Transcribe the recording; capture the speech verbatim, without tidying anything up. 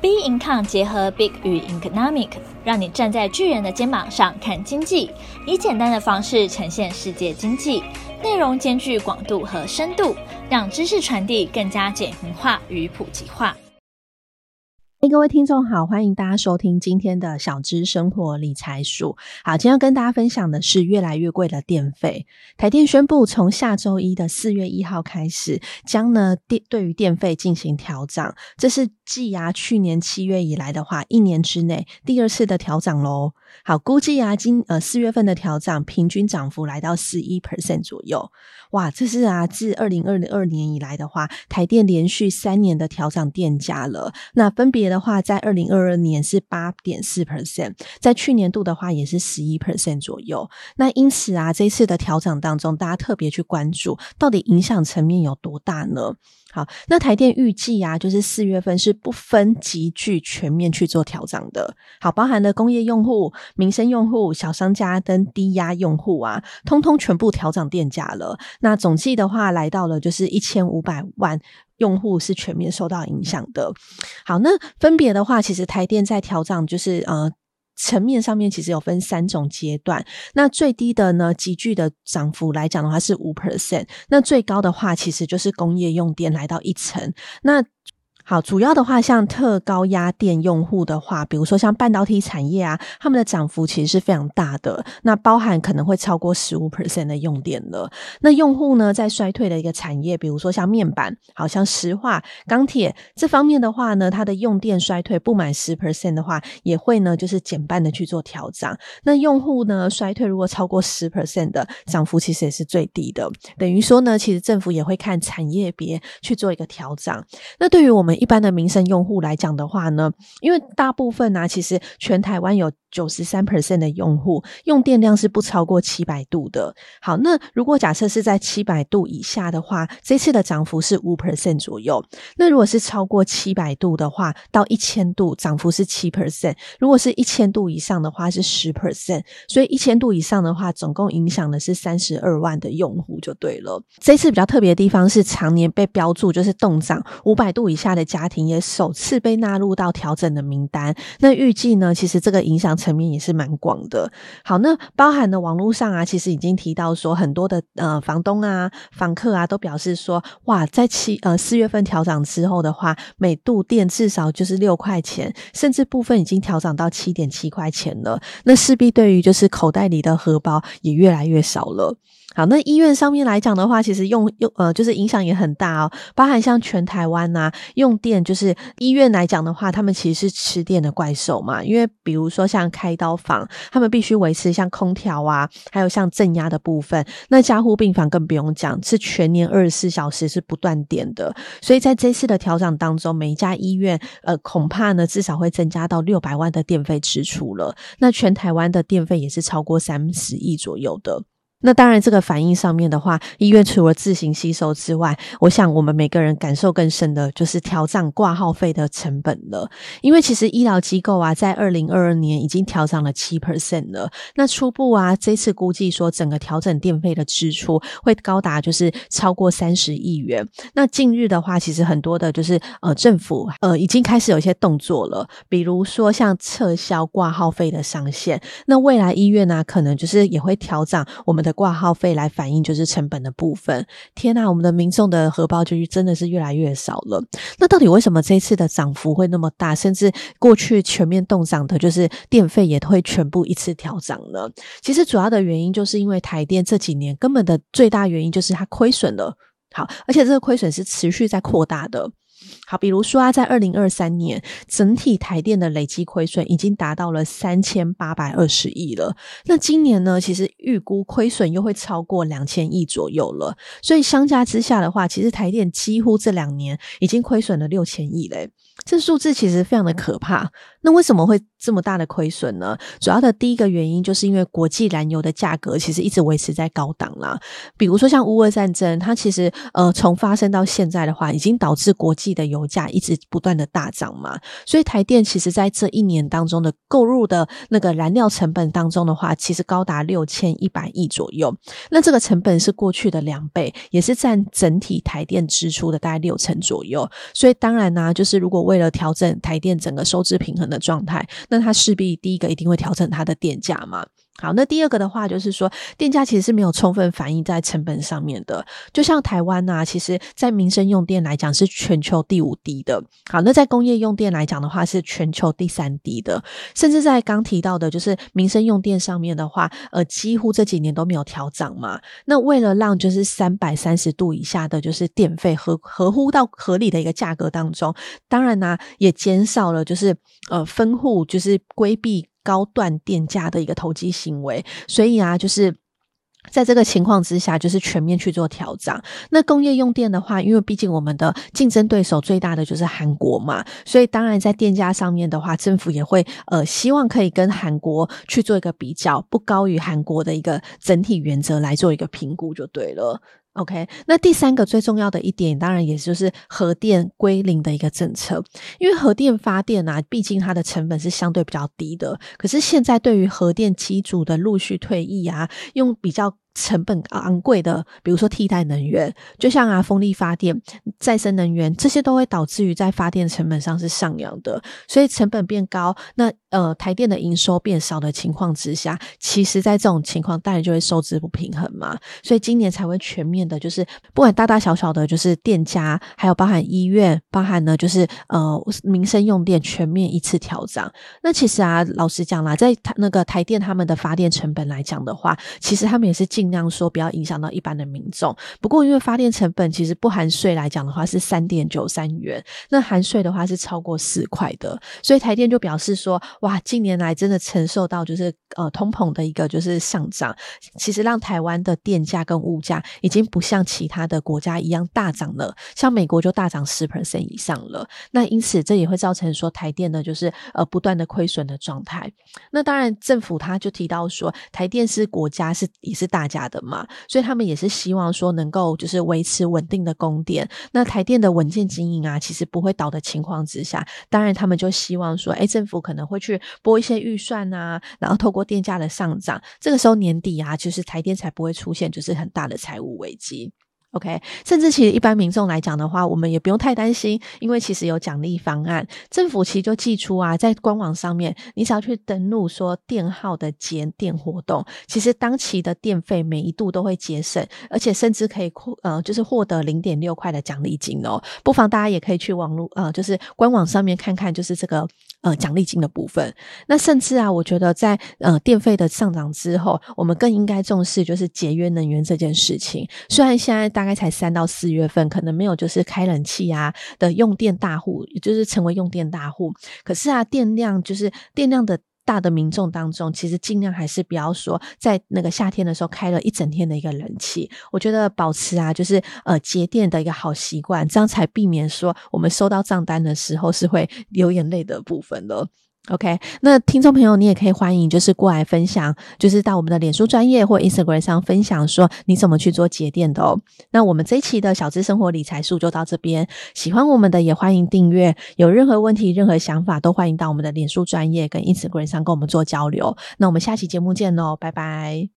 B Income 结合 Big 与 Economic， 让你站在巨人的肩膀上看经济，以简单的方式呈现世界经济，内容兼具广度和深度，让知识传递更加简明化与普及化。 hey, 各位听众好，欢迎大家收听今天的小资生活理财树。好，今天要跟大家分享的是越来越贵的电费。台电宣布从下周一的四月一号开始，将呢对于电费进行调涨，这是继啊去年七月以来的话，一年之内第二次的调涨咯。好，估计啊今呃四月份的调涨平均涨幅来到 百分之十一 左右。哇，这是啊自二零二二年以来的话，台电连续三年的调涨电价了。那分别的话，在二零二二年是 八点四 percent， 在去年度的话也是 百分之十一 左右。那因此啊这一次的调涨当中，大家特别去关注到底影响层面有多大呢？好，那台电预计啊就是四月份是不分级距全面去做调涨的。好，包含了工业用户、民生用户、小商家跟低压用户啊，通通全部调涨电价了。那总计的话来到了就是一千五百万用户是全面受到影响的。好，那分别的话其实台电在调涨就是呃层面上面其实有分三种阶段，那最低的呢急剧的涨幅来讲的话是 百分之五， 那最高的话其实就是工业用电来到一成。那好，主要的话像特高压电用户的话，比如说像半导体产业啊，他们的涨幅其实是非常大的，那包含可能会超过 百分之十五 的用电了。那用户呢在衰退的一个产业，比如说像面板，好像石化、钢铁这方面的话呢，它的用电衰退不满 百分之十 的话，也会呢就是减半的去做调涨。那用户呢衰退如果超过 百分之十 的涨幅其实也是最低的，等于说呢其实政府也会看产业别去做一个调涨。那对于我们一般的民生用户来讲的话呢，因为大部分啊其实全台湾有 百分之九十三 的用户用电量是不超过七百度的。好，那如果假设是在七百度以下的话，这次的涨幅是 百分之五 左右。那如果是超过七百度的话，到一千度涨幅是 百分之七， 如果是一千度以上的话是 百分之十， 所以一千度以上的话总共影响的是三十二万的用户就对了。这次比较特别的地方是常年被标注就是冻涨五百度以下的家庭也首次被纳入到调整的名单。那预计呢其实这个影响层面也是蛮广的。好，那包含的网络上啊其实已经提到说很多的呃房东啊房客啊都表示说，哇在七呃四月份调涨之后的话，每度电至少就是六块钱，甚至部分已经调涨到 七点七块钱了。那势必对于就是口袋里的荷包也越来越少了。好，那医院上面来讲的话，其实用用呃就是影响也很大哦，包含像全台湾啊用电，就是医院来讲的话，他们其实是吃电的怪兽嘛，因为比如说像开刀房，他们必须维持像空调啊，还有像正压的部分，那加护病房更不用讲，是全年二十四小时是不断电的。所以在这次的调整当中，每一家医院呃恐怕呢至少会增加到六百万的电费支出了。那全台湾的电费也是超过三十亿左右的。那当然这个反应上面的话，医院除了自行吸收之外，我想我们每个人感受更深的就是调涨挂号费的成本了。因为其实医疗机构啊在二零二二年已经调涨了 百分之七 了。那初步啊这次估计说整个调整电费的支出会高达就是超过三十亿元。那近日的话其实很多的就是呃政府呃已经开始有一些动作了，比如说像撤销挂号费的上限，那未来医院啊可能就是也会调涨我们的挂号费来反映就是成本的部分。天啊，我们的民众的荷包就真的是越来越少了。那到底为什么这次的涨幅会那么大，甚至过去全面冻涨的就是电费也会全部一次调涨呢？其实主要的原因就是因为台电这几年根本的最大原因就是它亏损了。好，而且这个亏损是持续在扩大的。好，比如说啊在二零二三年整体台电的累积亏损已经达到了三千八百二十亿了。那今年呢其实预估亏损又会超过两千亿左右了。所以相加之下的话，其实台电几乎这两年已经亏损了六千亿嘞。这数字其实非常的可怕。那为什么会这么大的亏损呢？主要的第一个原因就是因为国际燃油的价格其实一直维持在高档啦。比如说像乌俄战争，它其实呃从发生到现在的话，已经导致国际的油价一直不断的大涨嘛。所以台电其实在这一年当中的购入的那个燃料成本当中的话，其实高达六千一百亿左右。那这个成本是过去的两倍，也是占整体台电支出的大概六成左右。所以当然呢、啊，就是如果为了调整台电整个收支平衡的状态，那它势必第一个一定会调整它的电价嘛。好，那第二个的话就是说，电价其实是没有充分反映在成本上面的。就像台湾啊，其实在民生用电来讲是全球第五低的。好，那在工业用电来讲的话是全球第三低的。甚至在刚提到的就是民生用电上面的话，呃，几乎这几年都没有调涨嘛。那为了让就是三百三十度以下的就是电费合合乎到合理的一个价格当中，当然呢、啊、也减少了就是呃分户就是规避高段电价的一个投机行为，所以啊就是在这个情况之下就是全面去做调涨。那工业用电的话，因为毕竟我们的竞争对手最大的就是韩国嘛，所以当然在电价上面的话，政府也会呃希望可以跟韩国去做一个比较，不高于韩国的一个整体原则来做一个评估就对了。OK， 那第三个最重要的一点当然也就是核电归零的一个政策。因为核电发电啊，毕竟它的成本是相对比较低的，可是现在对于核电机组的陆续退役啊，用比较成本昂贵的比如说替代能源，就像啊风力发电、再生能源，这些都会导致于在发电成本上是上扬的，所以成本变高，那呃台电的营收变少的情况之下，其实在这种情况当然就会收支不平衡嘛。所以今年才会全面的就是不管大大小小的就是电价，还有包含医院，包含呢就是呃民生用电全面一次调涨。那其实啊老实讲啦，在那个台电他们的发电成本来讲的话，其实他们也是尽量说不要影响到一般的民众。不过因为发电成本其实不含税来讲的话是 三点九三元，那含税的话是超过四块的，所以台电就表示说哇近年来真的承受到就是呃通膨的一个就是上涨，其实让台湾的电价跟物价已经不像其他的国家一样大涨了，像美国就大涨 百分之十 以上了。那因此这也会造成说台电呢就是呃不断的亏损的状态。那当然政府他就提到说台电是国家是也是大家的嘛，所以他们也是希望说能够就是维持稳定的供电。那台电的稳健经营啊其实不会倒的情况之下，当然他们就希望说诶政府可能会去拨一些预算啊，然后透过电价的上涨，这个时候年底啊就是台电才不会出现就是很大的财务危机。OK， 甚至其实一般民众来讲的话，我们也不用太担心，因为其实有奖励方案，政府其实就寄出啊，在官网上面，你只要去登录说电号的节电活动，其实当期的电费每一度都会节省，而且甚至可以呃就是获得 零点六块的奖励金哦。不妨大家也可以去网络呃就是官网上面看看，就是这个呃奖励金的部分。那甚至啊，我觉得在呃电费的上涨之后，我们更应该重视就是节约能源这件事情。虽然现在大概才三到四月份，可能没有就是开冷气啊的用电大户，也就是成为用电大户，可是啊电量就是电量的大的民众当中，其实尽量还是不要说在那个夏天的时候开了一整天的一个冷气。我觉得保持啊就是呃节电的一个好习惯，这样才避免说我们收到账单的时候是会流眼泪的部分了。OK， 那听众朋友你也可以欢迎就是过来分享，就是到我们的脸书专页或 Instagram 上分享说你怎么去做节电的哦。那我们这一期的小资生活理财术就到这边，喜欢我们的也欢迎订阅，有任何问题任何想法都欢迎到我们的脸书专页跟 Instagram 上跟我们做交流。那我们下期节目见咯，拜拜。